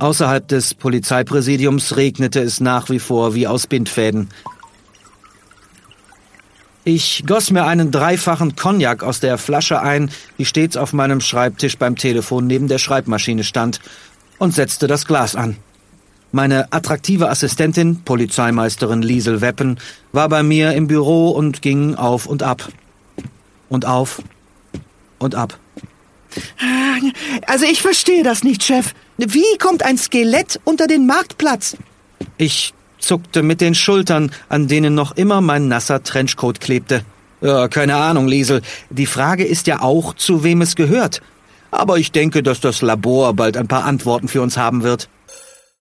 Außerhalb des Polizeipräsidiums regnete es nach wie vor wie aus Bindfäden. Ich goss mir einen 3-fachen Cognac aus der Flasche ein, die stets auf meinem Schreibtisch beim Telefon neben der Schreibmaschine stand, und setzte das Glas an. Meine attraktive Assistentin, Polizeimeisterin Liesel Weppen, war bei mir im Büro und ging auf und ab. Und auf und ab. Also ich verstehe das nicht, Chef. Wie kommt ein Skelett unter den Marktplatz? Ich zuckte mit den Schultern, an denen noch immer mein nasser Trenchcoat klebte. Ja, keine Ahnung, Liesel. Die Frage ist ja auch, zu wem es gehört. Aber ich denke, dass das Labor bald ein paar Antworten für uns haben wird.